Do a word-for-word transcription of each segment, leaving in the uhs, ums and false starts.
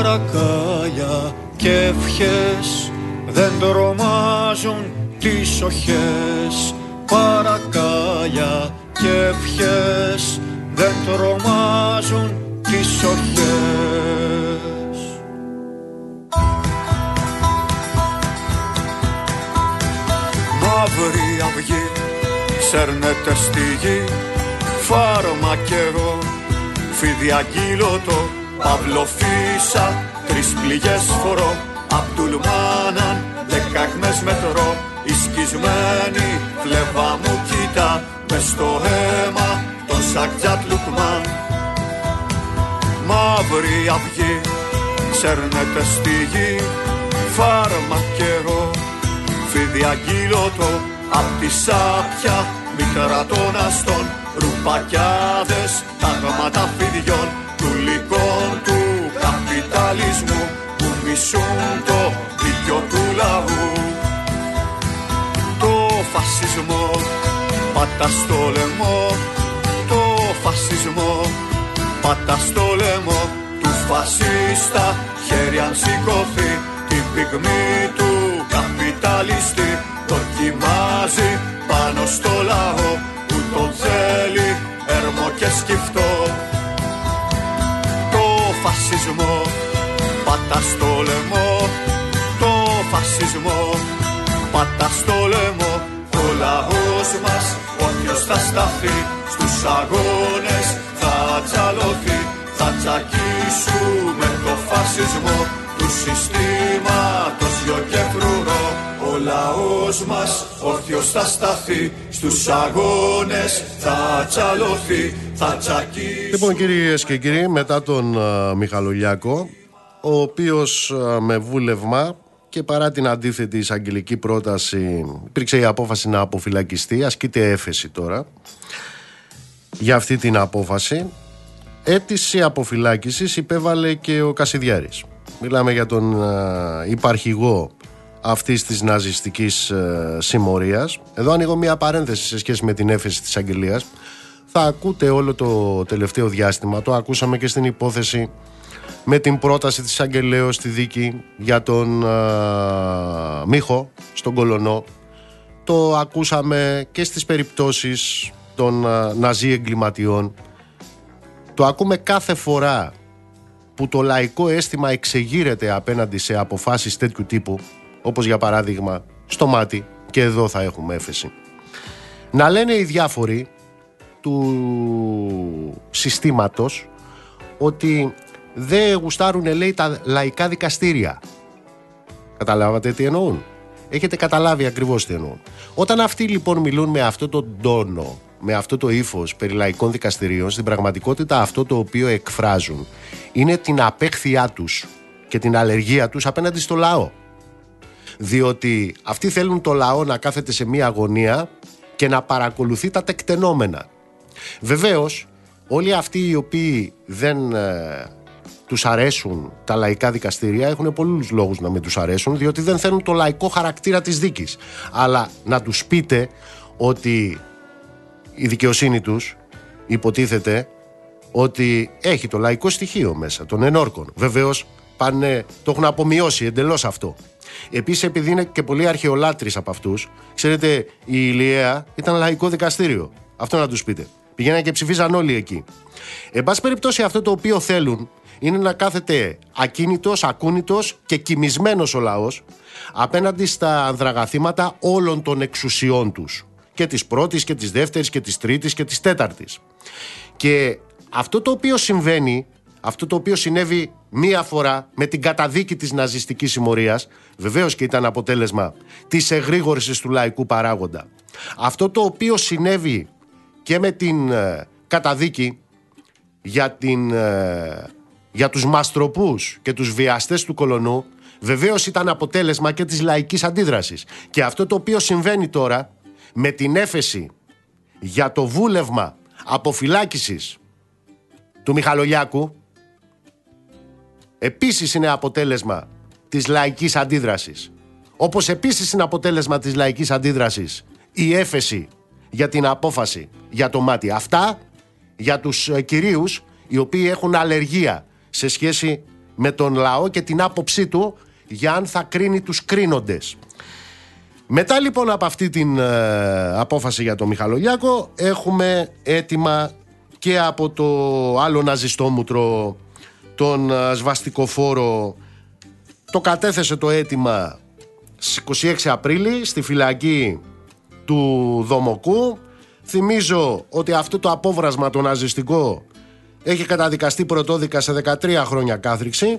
Παρακάλια και ευχές δεν τρομάζουν τις οχές. Παρακάλια και ευχές δεν τρομάζουν τις οχές. Μαύρη αυγή σέρνεται στη γη, φάρμακερο, φιδιαγγείλωτο, παυλοφύσα, τρεις πληγές φορώ, Απτουλμάναν, δεκάχμες μετρώ, η σκισμένη φλεβά μου κοίτα, μες στο αίμα τον Σακτζάτ Λουκμάν. Μαύρη αυγή σέρνεται στη γη, φάρμακερο, φιδιαγγείλωτο, απ' τη σάπια μητέρα των αστών, ρουπακιάδες, τάγματα φιδιών, του λυκών του καπιταλισμού, που μισούν το δίκιο του λαού. Το φασισμό πάτα στο λαιμό, το φασισμό πάτα στο λαιμό του φασίστα, χέρι αν σηκωθεί, την πυγμή του καπιταλιστή, δοκιμάζει πάνω στο λαό που τον θέλει έρμο και σκυφτό. Το φασισμό πάτα στο λαιμό, το φασισμό πάτα στο λαιμό. Ο λαός μας όποιος θα σταθεί, στους αγώνες θα τσαλωθεί, θα τσακίσουμε το φασισμό του συστήματος γιο και φρουρό. Ο λαός μας όρθιος θα σταθεί, στους αγώνες θα τσαλωθεί, θα τσακίσει. Λοιπόν, κυρίες και κύριοι, μετά τον uh, Μιχαλολιάκο, ο οποίος uh, με βούλευμα και παρά την αντίθετη εισαγγελική πρόταση υπήρξε η απόφαση να αποφυλακιστεί, ασκείται έφεση τώρα για αυτή την απόφαση, αίτηση αποφυλάκησης υπέβαλε και ο Κασιδιάρης. Μιλάμε για τον uh, υπαρχηγό αυτής της ναζιστικής ε, συμμορίας. Εδώ ανοίγω μια παρένθεση σε σχέση με την έφεση της αγγελίας. Θα ακούτε όλο το τελευταίο διάστημα, το ακούσαμε και στην υπόθεση με την πρόταση της αγγελέως στη δίκη για τον ε, Μίχο στον Κολονό. Το ακούσαμε και στις περιπτώσεις των ε, ναζί εγκληματιών. Το ακούμε κάθε φορά που το λαϊκό αίσθημα εξεγείρεται απέναντι σε αποφάσεις τέτοιου τύπου, όπως για παράδειγμα στο Μάτι, και εδώ θα έχουμε έφεση. Να λένε οι διάφοροι του συστήματος ότι δεν γουστάρουν, λέει, τα λαϊκά δικαστήρια. Καταλάβατε τι εννοούν? Έχετε καταλάβει ακριβώς τι εννοούν. Όταν αυτοί λοιπόν μιλούν με αυτό τον τόνο, με αυτό το ύφος περί λαϊκών δικαστηρίων, στην πραγματικότητα αυτό το οποίο εκφράζουν είναι την απέχθειά τους και την αλλεργία τους απέναντι στο λαό. Διότι αυτοί θέλουν το λαό να κάθεται σε μία αγωνία και να παρακολουθεί τα τεκτενόμενα. Βεβαίως, όλοι αυτοί οι οποίοι δεν ε, τους αρέσουν τα λαϊκά δικαστήρια έχουν πολλούς λόγους να μην τους αρέσουν, διότι δεν θέλουν το λαϊκό χαρακτήρα της δίκης. Αλλά να τους πείτε ότι η δικαιοσύνη τους υποτίθεται ότι έχει το λαϊκό στοιχείο μέσα των ενόρκων. Βεβαίως, πάνε, το έχουν απομειώσει εντελώς αυτό. Επίσης, επειδή είναι και πολλοί αρχαιολάτρεις από αυτούς, ξέρετε, η Ηλιαία ήταν λαϊκό δικαστήριο. Αυτό να τους πείτε. Πηγαίναν και ψηφίζαν όλοι εκεί. Εν πάση περιπτώσει, αυτό το οποίο θέλουν είναι να κάθεται ακίνητος, ακούνητος και κοιμισμένος ο λαός απέναντι στα ανδραγαθήματα όλων των εξουσιών τους. Και της πρώτης και της δεύτερης και της τρίτης και της τέταρτης. Και αυτό το οποίο συμβαίνει, αυτό το οποίο συνέβη μία φορά με την καταδίκη της ναζιστικής συμμορίας, βεβαίως και ήταν αποτέλεσμα της εγρήγορσης του λαϊκού παράγοντα. Αυτό το οποίο συνέβη και με την ε, καταδίκη για, την, ε, για τους μαστροπούς και τους βιαστές του Κολονού, βεβαίως ήταν αποτέλεσμα και της λαϊκής αντίδρασης. Και αυτό το οποίο συμβαίνει τώρα με την έφεση για το βούλευμα αποφυλάκησης του Μιχαλολιάκου, επίσης είναι αποτέλεσμα της λαϊκής αντίδρασης. Όπως επίσης είναι αποτέλεσμα της λαϊκής αντίδρασης η έφεση για την απόφαση για το Μάτι. Αυτά για τους κυρίους οι οποίοι έχουν αλλεργία σε σχέση με τον λαό και την άποψή του για αν θα κρίνει τους κρίνοντες. Μετά λοιπόν από αυτή την ε, απόφαση για τον Μιχαλολιάκο έχουμε έτοιμα και από το άλλο ναζιστόμουτρο, τον ε, σβαστικοφόρο. Το κατέθεσε το αίτημα στις είκοσι έξι Απρίλη στη φυλακή του Δομοκού. Θυμίζω ότι αυτό το απόβρασμα το ναζιστικό έχει καταδικαστεί πρωτόδικα σε δεκατρία χρόνια κάθριξη.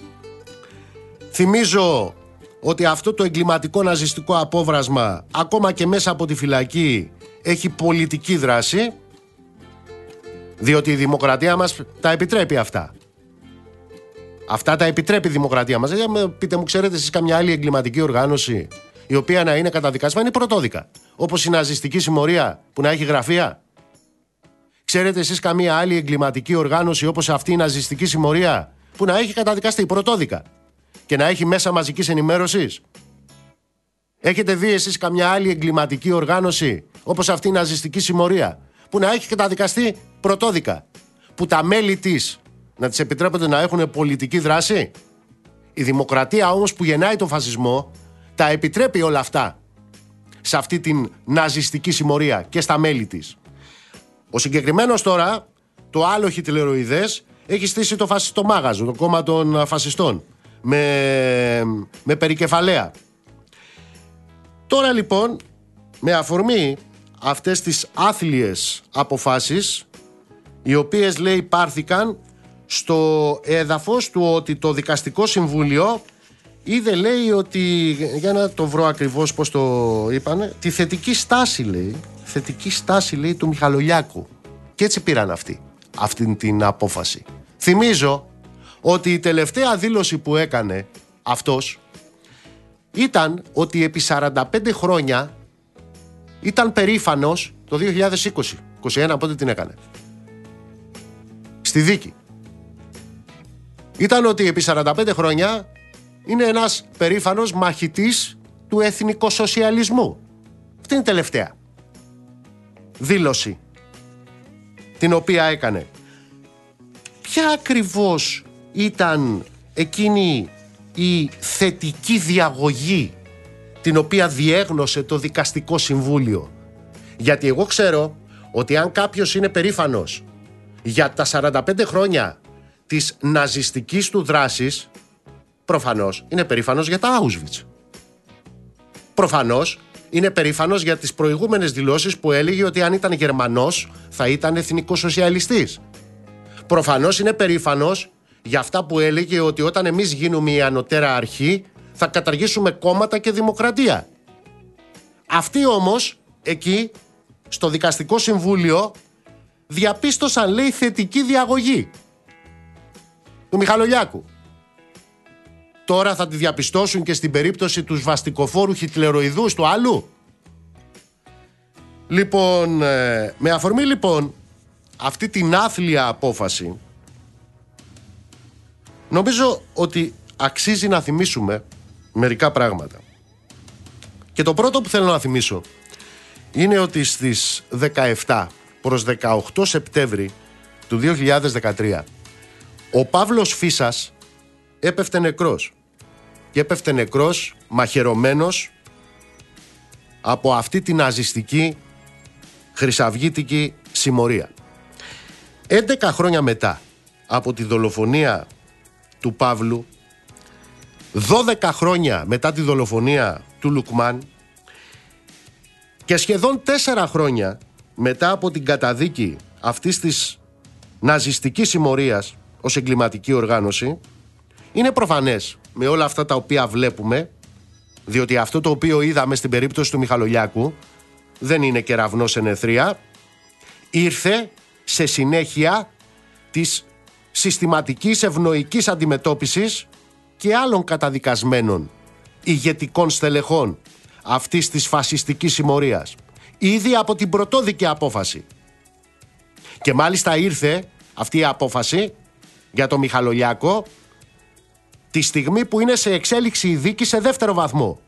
Θυμίζω ότι αυτό το εγκληματικό ναζιστικό απόβρασμα ακόμα και μέσα από τη φυλακή έχει πολιτική δράση, διότι η δημοκρατία μας τα επιτρέπει αυτά. Αυτά τα επιτρέπει η δημοκρατία μας. Πείτε μου, ξέρετε εσείς καμιά άλλη εγκληματική οργάνωση η οποία να είναι καταδικασμένη πρωτόδικα, όπως η ναζιστική συμμορία που να έχει γραφεία? Ξέρετε εσείς καμία άλλη εγκληματική οργάνωση όπως αυτή η ναζιστική συμμορία που να έχει καταδικαστεί πρωτόδικα και να έχει μέσα μαζικής ενημέρωσης? Έχετε δει εσείς καμιά άλλη εγκληματική οργάνωση όπως αυτή η ναζιστική συμμορία που να έχει καταδικαστεί πρωτόδικα, που τα μέλη της να τις επιτρέπονται να έχουν πολιτική δράση? Η δημοκρατία όμως που γεννάει τον φασισμό τα επιτρέπει όλα αυτά σε αυτή την ναζιστική συμμορία και στα μέλη της. Ο συγκεκριμένος τώρα, το άλλο χιτλεροειδές, έχει στήσει το φασιστομάγαζο, το κόμμα των φασιστών, με, με περικεφαλαία. Τώρα λοιπόν, με αφορμή αυτές τις άθλιες αποφάσεις, οι οποίες λέει πάρθηκαν στο έδαφος του ότι το Δικαστικό Συμβούλιο είδε, λέει, ότι, για να το βρω ακριβώς πώς το είπανε, τη θετική στάση, λέει, θετική στάση, λέει, του Μιχαλολιάκου. Και έτσι πήραν αυτοί αυτή την απόφαση. Θυμίζω ότι η τελευταία δήλωση που έκανε αυτός ήταν ότι επί σαράντα πέντε χρόνια ήταν περήφανος το δύο χιλιάδες είκοσι, είκοσι ένα, πότε την έκανε, στη δίκη. Ήταν ότι επί σαράντα πέντε χρόνια είναι ένας περήφανος μαχητής του εθνικοσοσιαλισμού. Αυτή είναι η τελευταία δήλωση την οποία έκανε. Ποια ακριβώς ήταν εκείνη η θετική διαγωγή την οποία διέγνωσε το Δικαστικό Συμβούλιο? Γιατί εγώ ξέρω ότι αν κάποιος είναι περήφανος για τα σαράντα πέντε χρόνια της ναζιστικής του δράσης, προφανώς είναι περήφανος για τα Auschwitz. Προφανώς είναι περήφανος για τις προηγούμενες δηλώσεις που έλεγε ότι αν ήταν Γερμανός θα ήταν εθνικοσοσιαλιστής. Προφανώς είναι περήφανος για αυτά που έλεγε ότι όταν εμείς γίνουμε η ανωτέρα αρχή θα καταργήσουμε κόμματα και δημοκρατία. Αυτοί όμως εκεί στο Δικαστικό Συμβούλιο διαπίστωσαν, λέει, θετική διαγωγή του Μιχαλολιάκου. Τώρα θα τη διαπιστώσουν και στην περίπτωση του σβαστικοφόρου χιτλεροειδούς του άλλου. Λοιπόν, με αφορμή λοιπόν αυτή την άθλια απόφαση, νομίζω ότι αξίζει να θυμίσουμε μερικά πράγματα. Και το πρώτο που θέλω να θυμίσω είναι ότι στις δεκαεπτά προς δεκαοκτώ Σεπτέμβρη του δύο χιλιάδες δεκατρία ο Παύλος Φίσας έπεφτε νεκρός. Και έπεφτε νεκρός, μαχαιρωμένος από αυτή την ναζιστική χρυσαυγίτικη συμμορία. έντεκα χρόνια μετά από τη δολοφονία του Παύλου, δώδεκα χρόνια μετά τη δολοφονία του Λουκμάν και σχεδόν τέσσερα χρόνια μετά από την καταδίκη αυτής της ναζιστικής συμμορίας ως εγκληματική οργάνωση, είναι προφανές με όλα αυτά τα οποία βλέπουμε, διότι αυτό το οποίο είδαμε στην περίπτωση του Μιχαλολιάκου δεν είναι κεραυνός εν αιθρία, ήρθε σε συνέχεια της συστηματικής ευνοϊκής αντιμετώπισης και άλλων καταδικασμένων ηγετικών στελεχών αυτής της φασιστικής συμμορίας, ήδη από την πρωτόδικη απόφαση. Και μάλιστα ήρθε αυτή η απόφαση για τον Μιχαλολιάκο τη στιγμή που είναι σε εξέλιξη η δίκη σε δεύτερο βαθμό.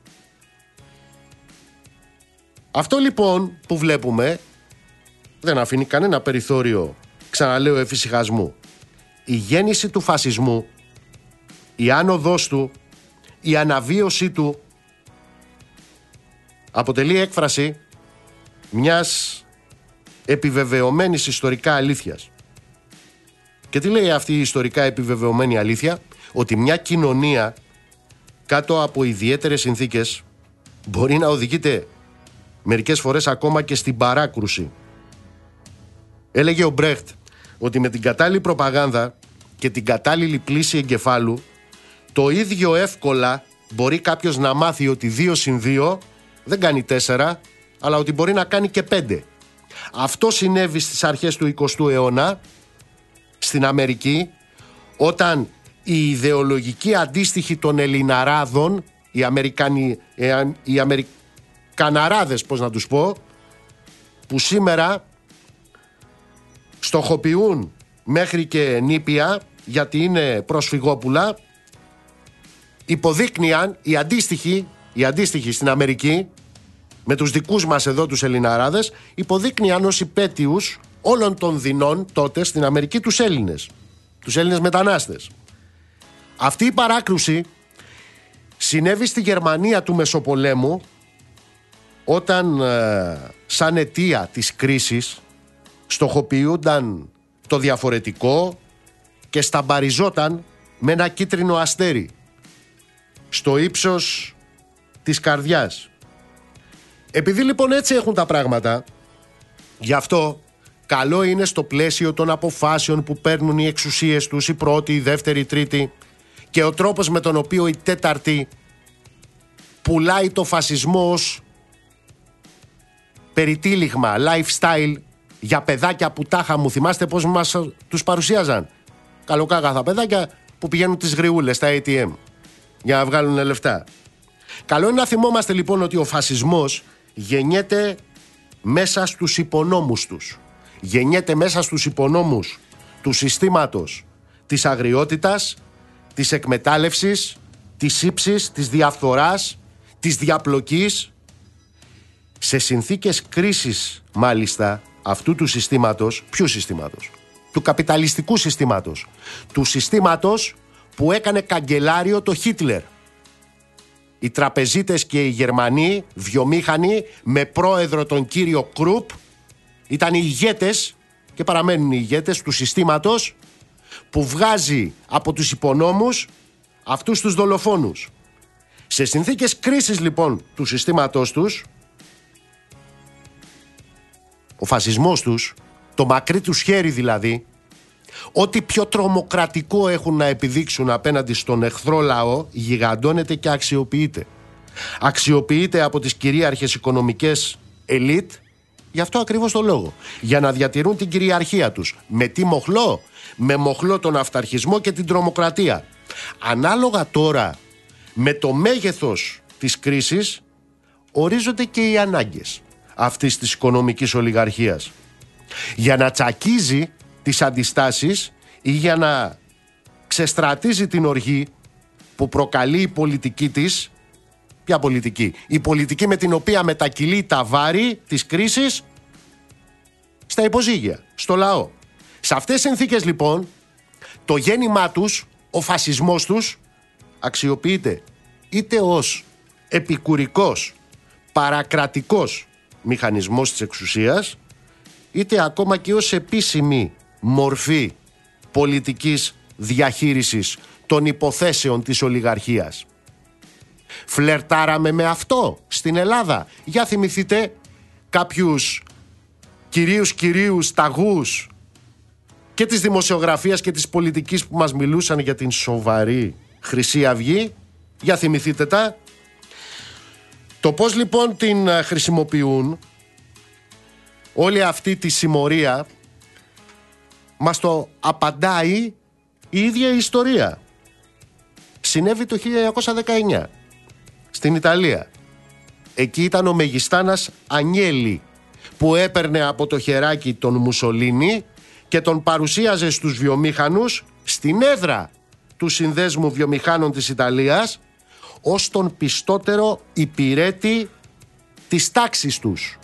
Αυτό λοιπόν που βλέπουμε δεν αφήνει κανένα περιθώριο, ξαναλέω, εφησυχασμού. Η γέννηση του φασισμού η άνοδός του, η αναβίωσή του αποτελεί έκφραση μιας επιβεβαιωμένης ιστορικά αλήθειας. Και τι λέει αυτή η ιστορικά επιβεβαιωμένη αλήθεια? Ότι μια κοινωνία κάτω από ιδιαίτερες συνθήκες μπορεί να οδηγείται μερικές φορές ακόμα και στην παράκρουση. Έλεγε ο Μπρέχτ ότι με την κατάλληλη προπαγάνδα και την κατάλληλη πλήση εγκεφάλου το ίδιο εύκολα μπορεί κάποιος να μάθει ότι δύο συν δύο δεν κάνει τέσσερα, αλλά ότι μπορεί να κάνει και πέντε. Αυτό συνέβη στις αρχές του εικοστού αιώνα στην Αμερική, όταν η ιδεολογική αντίστοιχη των Ελληναράδων, οι, Αμερικανοι, οι Αμερικαναράδες, πώς να τους πω, που σήμερα στοχοποιούν μέχρι και νήπια γιατί είναι προσφυγόπουλα, υποδείκνυαν οι αντίστοιχοι, οι αντίστοιχοι στην Αμερική με τους δικούς μας εδώ τους Ελληναράδες, υποδείκνυαν ως υπέτειους όλων των δεινών τότε στην Αμερική τους Έλληνες, τους Έλληνες μετανάστες. Αυτή η παράκρουση συνέβη στη Γερμανία του Μεσοπολέμου, όταν ε, σαν αιτία της κρίσης στοχοποιούνταν το διαφορετικό και σταμπαριζόταν με ένα κίτρινο αστέρι στο ύψος της καρδιάς. Επειδή λοιπόν έτσι έχουν τα πράγματα, γι' αυτό καλό είναι στο πλαίσιο των αποφάσεων που παίρνουν οι εξουσίες τους, η πρώτη, η δεύτερη, η τρίτη, και ο τρόπος με τον οποίο η τέταρτη πουλάει το φασισμό ως περιτύλιγμα, lifestyle για παιδάκια που τάχα μου. Θυμάστε πώς μας τους παρουσίαζαν? Καλοκάγαθα παιδάκια που πηγαίνουν τις γριούλες στα έι τι εμ για να βγάλουν λεφτά. Καλό είναι να θυμόμαστε λοιπόν ότι ο φασισμός γεννιέται μέσα στους υπονόμους τους. Γεννιέται μέσα στους υπονόμους του συστήματος της αγριότητας, της εκμετάλλευσης, της ύψης, της διαφθοράς, της διαπλοκής. Σε συνθήκες κρίσης μάλιστα αυτού του συστήματος, ποιου συστήματος? Του καπιταλιστικού συστήματος. Του συστήματος που έκανε καγκελάριο το Χίτλερ. Οι τραπεζίτες και οι Γερμανοί βιομήχανοι με πρόεδρο τον κύριο Κρουπ ήταν οι ηγέτες και παραμένουν οι ηγέτες του συστήματος που βγάζει από τους υπονόμους αυτούς τους δολοφόνους. Σε συνθήκες κρίσης λοιπόν του συστήματός τους, ο φασισμός τους, το μακρύ τους χέρι δηλαδή, ό,τι πιο τρομοκρατικό έχουν να επιδείξουν απέναντι στον εχθρό λαό, γιγαντώνεται και αξιοποιείται. Αξιοποιείται από τις κυρίαρχες οικονομικές ελίτ, γι' αυτό ακριβώς το λόγο. Για να διατηρούν την κυριαρχία τους. Με τι μοχλό? Με μοχλό τον αυταρχισμό και την τρομοκρατία. Ανάλογα τώρα με το μέγεθος της κρίσης, ορίζονται και οι ανάγκες αυτής της οικονομικής ολιγαρχίας. Για να τσακίζει τις αντιστάσεις ή για να ξεστρατίζει την οργή που προκαλεί η πολιτική της. Ποια πολιτική? Η πολιτική με την οποία μετακυλεί τα βάρη της κρίσης στα υποζύγια, στο λαό. Σε αυτές τις συνθήκες λοιπόν το γέννημά τους, ο φασισμός τους, αξιοποιείται είτε ως επικουρικός, παρακρατικός μηχανισμός της εξουσίας, είτε ακόμα και ως επίσημη μορφή πολιτικής διαχείρισης των υποθέσεων της ολιγαρχίας. Φλερτάραμε με αυτό στην Ελλάδα. Για θυμηθείτε κάποιους κυρίους κυρίους ταγούς και της δημοσιογραφίας και της πολιτικής που μας μιλούσαν για την σοβαρή Χρυσή Αυγή. Για θυμηθείτε τα. Το πώς λοιπόν την χρησιμοποιούν όλη αυτή τη συμμορία μας το απαντάει η ίδια η ιστορία. Συνέβη το χίλια εννιακόσια δεκαεννιά στην Ιταλία. Εκεί ήταν ο Μεγιστάνας Ανιέλη που έπαιρνε από το χεράκι τον Μουσολίνι και τον παρουσίαζε στους βιομήχανους στην έδρα του Συνδέσμου Βιομηχάνων της Ιταλίας ως τον πιστότερο υπηρέτη της τάξης τους.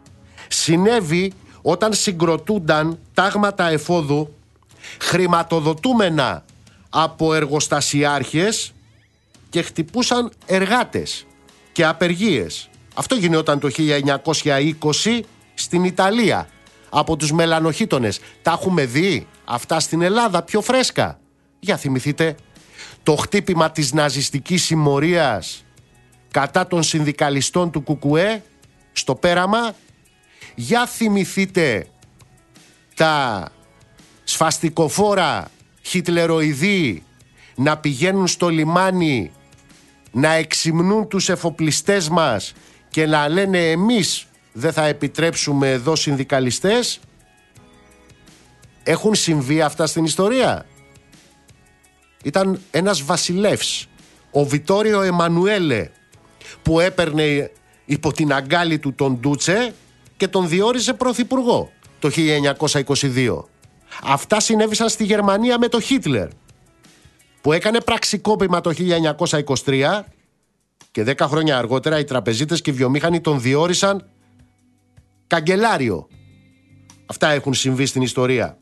Συνέβη όταν συγκροτούνταν τάγματα εφόδου χρηματοδοτούμενα από εργοστασιάρχες και χτυπούσαν εργάτες και απεργίες. Αυτό γινόταν το χίλια εννιακόσια είκοσι στην Ιταλία από τους μελανοχίτονες. Τα έχουμε δει αυτά στην Ελλάδα πιο φρέσκα? Για θυμηθείτε το χτύπημα της ναζιστικής συμμορίας κατά των συνδικαλιστών του Κουκουέ στο Πέραμα. Για θυμηθείτε τα σφαστικοφόρα χιτλεροειδή να πηγαίνουν στο λιμάνι να εξυμνούν τους εφοπλιστές μας και να λένε εμείς δεν θα επιτρέψουμε εδώ συνδικαλιστές. Έχουν συμβεί αυτά στην ιστορία? Ήταν ένας βασιλεύς, ο Βιτόριο Εμμανουέλε, που έπαιρνε υπό την αγκάλη του τον Ντούτσε και τον διόριζε πρωθυπουργό το χίλια εννιακόσια είκοσι δύο. Αυτά συνέβησαν στη Γερμανία με το Χίτλερ, που έκανε πραξικόπημα το χίλια εννιακόσια είκοσι τρία και δέκα χρόνια αργότερα οι τραπεζίτες και οι βιομήχανοι τον διόρισαν καγκελάριο. Αυτά έχουν συμβεί στην ιστορία.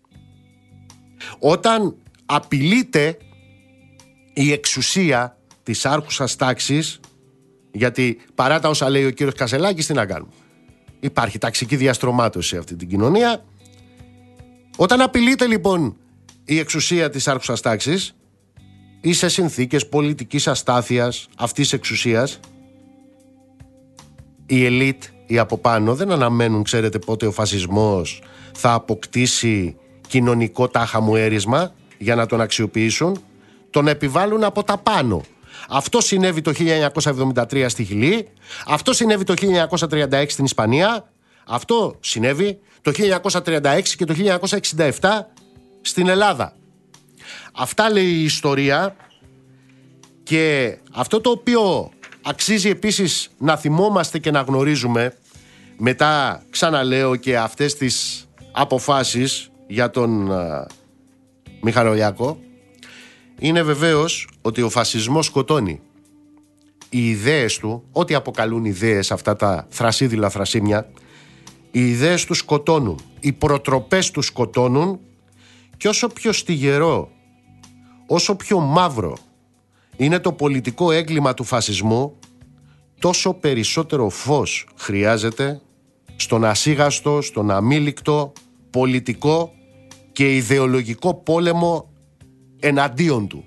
Όταν απειλείται η εξουσία της άρχουσας τάξης, γιατί παρά τα όσα λέει ο κύριος Κασελάκης, τι να κάνουμε, υπάρχει ταξική διαστρωμάτωση σε αυτή την κοινωνία. Όταν απειλείται λοιπόν η εξουσία της άρχουσας τάξης ή σε συνθήκες πολιτικής αστάθειας αυτής της εξουσίας, η ελίτ, οι από πάνω δεν αναμένουν, ξέρετε πότε ο φασισμός θα αποκτήσει κοινωνικό τάχαμουέρισμα για να τον αξιοποιήσουν, τον επιβάλλουν από τα πάνω. Αυτό συνέβη το χίλια εννιακόσια εβδομήντα τρία στη Χιλή, αυτό συνέβη το χίλια εννιακόσια τριάντα έξι στην Ισπανία, αυτό συνέβη το χίλια εννιακόσια τριάντα έξι και το χίλια εννιακόσια εξήντα επτά στην Ελλάδα. Αυτά λέει η ιστορία, και αυτό το οποίο αξίζει επίσης να θυμόμαστε και να γνωρίζουμε, μετά ξαναλέω και αυτές τις αποφάσεις για τον uh, Μιχαλολιάκο, είναι βεβαίως ότι ο φασισμός σκοτώνει. Οι ιδέες του, ό,τι αποκαλούν ιδέες αυτά τα θρασίδηλα θρασίμια, οι ιδέες του σκοτώνουν, οι προτροπές του σκοτώνουν, και όσο πιο στιγερό, όσο πιο μαύρο είναι το πολιτικό έγκλημα του φασισμού, τόσο περισσότερο φως χρειάζεται στον ασίγαστο, στον αμήλικτο πολιτικό και ιδεολογικό πόλεμο εναντίον του.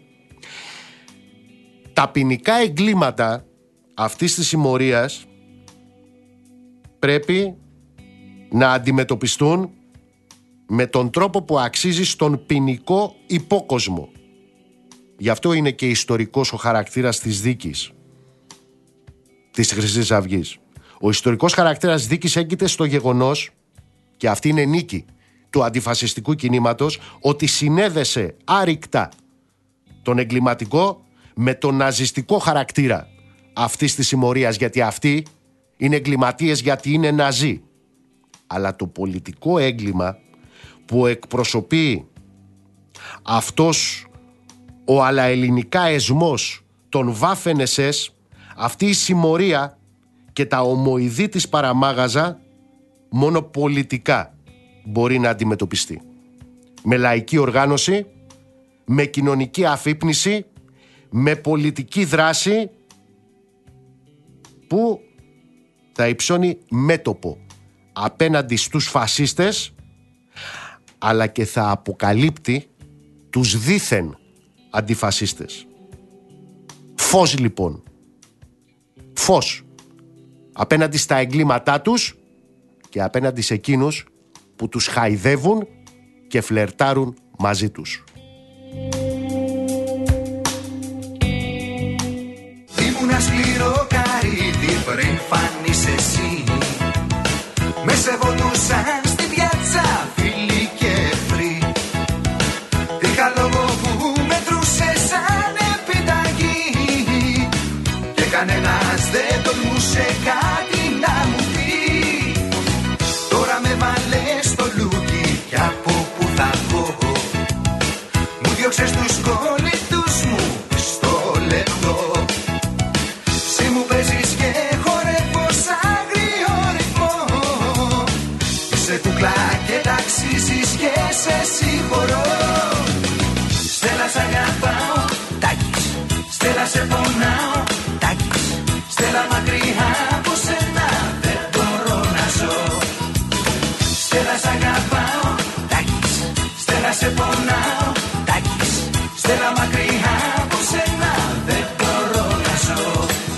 Τα ποινικά εγκλήματα αυτής της συμμορίας πρέπει να αντιμετωπιστούν με τον τρόπο που αξίζει στον ποινικό υπόκοσμο. Γι' αυτό είναι και ιστορικός ο χαρακτήρας της δίκης της Χρυσής Αυγής. Ο ιστορικός χαρακτήρας της δίκης έγκυται στο γεγονός, και αυτή είναι νίκη του αντιφασιστικού κινήματος, ότι συνέδεσε άρρηκτα τον εγκληματικό με τον ναζιστικό χαρακτήρα αυτής της συμμορίας, γιατί αυτοί είναι εγκληματίες γιατί είναι ναζί. Αλλά το πολιτικό έγκλημα που εκπροσωπεί αυτός ο αλαελληνικά εσμός των Waffen ες ες, αυτή η συμμορία και τα ομοειδή της παραμάγαζα, μόνο πολιτικά μπορεί να αντιμετωπιστεί. Με λαϊκή οργάνωση, με κοινωνική αφύπνιση, με πολιτική δράση που θα υψώνει μέτωπο απέναντι στους φασίστες, αλλά και θα αποκαλύπτει τους δήθεν αντιφασίστες. Φως λοιπόν. Φως απέναντι στα εγκλήματά τους και απέναντι σε εκείνους που τους χαϊδεύουν και φλερτάρουν μαζί τους. Ήμουνα σκληρό καρύδι πριν φανείς εσύ. Με σεβόντουσαν στη πιάτσα φίλοι και εχθροί. Είχα λόγο που μετρούσε σαν επιταγή και κανένας δεν τολμούσε κάτι να μου πει. Τώρα με βάλες στο λούκι κι από που θα βγω. Μου διώξες τους κολλητούς μου στο λεπτό. Συ μου παίζεις και χορεύεις Στέλλα σε πονάω, Τάκης. Στέλλα μακριά από σένα δεν μπορώ να ζω. Στέλλα σ' αγαπάω, Τάκης. Στέλλα σε πονάω, Τάκης. Στέλλα μακριά από σένα δεν μπορώ να ζω.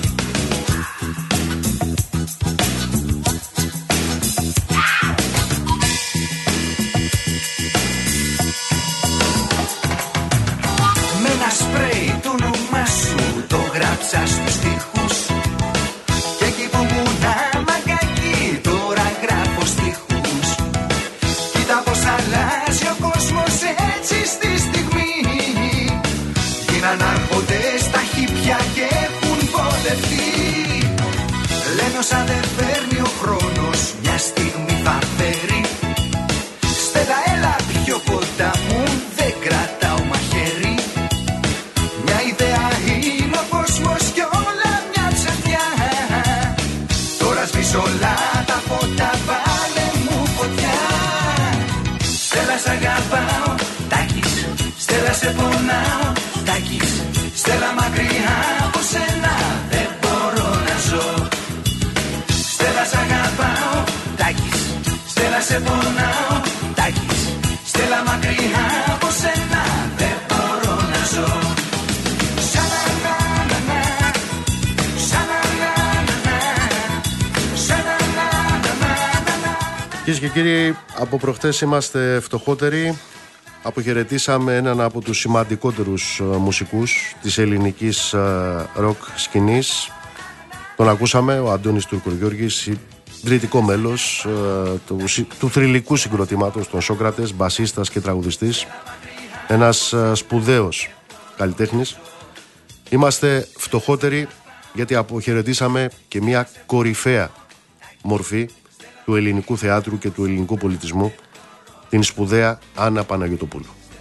Με ένα σπρέι το όνομά σου το γράψα στους στίχους. Και εκεί που ήμουν μαγκάκι τώρα γράφω στίχους. Κοίτα πως αλλάζει ο κόσμος έτσι στη στιγμή. Γίναν άρχοντες τα χίπια και έχουν βολευτεί. Λένε όσα δεν φέρνει ο χρόνος μια στιγμή θα φέρει. Στέλλα έλα πιο κοντά μου, δεν κρατάω μαχαίρι. Μια ιδέα είναι ο κόσμος κι όλα μια ψευδιά. Τώρα σβήσω όλα τα φώτα, βάλε μου φωτιά. Στέλλα σ' αγαπάω, Τάκης. Στέλλα σε πονάω, Τάκης. Στέλλα μακριά από σένα δεν μπορώ να ζω. Στέλλα σ' αγαπάω, Τάκης. Στέλλα σε πονάω, Τάκης. Στέλλα μακριά από σένα δεν μπορώ να ζω. Κυρίες και κύριοι, από προχτές είμαστε φτωχότεροι. Αποχαιρετήσαμε έναν από τους σημαντικότερους μουσικούς της ελληνικής ροκ σκηνής. Τον ακούσαμε, ο Αντώνης Τουρκογιώργης, ιδρυτικό μέλος του, του θρυλικού συγκροτήματος των Σόκρατες, μπασίστας και τραγουδιστής. Ένας σπουδαίος καλλιτέχνης. Είμαστε φτωχότεροι γιατί αποχαιρετήσαμε και μια κορυφαία μορφή του ελληνικού θεάτρου και του ελληνικού πολιτισμού, την σπουδαία Άννα Παναγιωτοπούλου.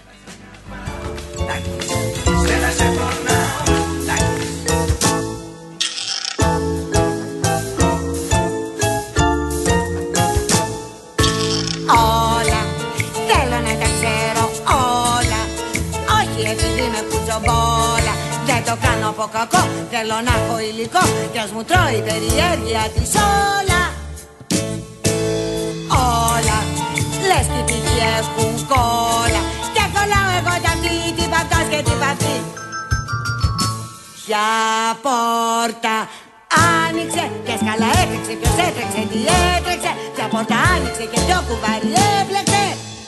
Όλα, θέλω να τα ξέρω όλα. Όχι επειδή με κουτσομπόλα. Δεν το κάνω από κακό, θέλω να έχω υλικό. Κι ας μου τρώει η περιέργεια της όλα. Όλα, λες τι τύχη έχουν κόλλα. Και κολλάω εγώ τα αυτή, την παυτός και την παυτή. Ποια πόρτα άνοιξε και σκαλά έτρεξε, ποιος έτρεξε, τι έτρεξε. Ποια πόρτα άνοιξε και ποιο κουβάρι έπλεξε.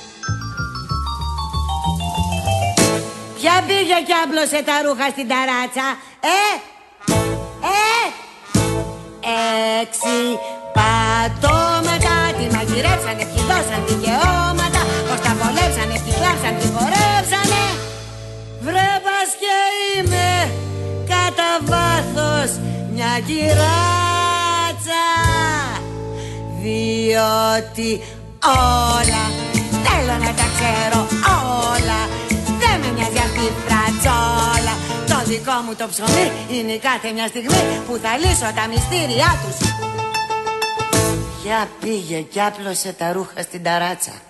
Ποια πήγε κι άμπλωσε τα ρούχα στην ταράτσα. Ε, ε, έξι πατώματα. Τι μαγειρέψανε, ποιοι δώσαν δικαιώματα. Πως τα βολέψανε, ποιοι κλάψαν, ποιοι χορέψανε. Βρε πας και είμαι κατά βάθος μια κυράτσα. Διότι όλα θέλω να τα ξέρω όλα. Δεν με νοιάζει αυτή η φρατσόλα. Το δικό μου το ψωμί είναι η κάθε μια στιγμή που θα λύσω τα μυστήριά τους. Για πήγε κι άπλωσε τα ρούχα στην ταράτσα.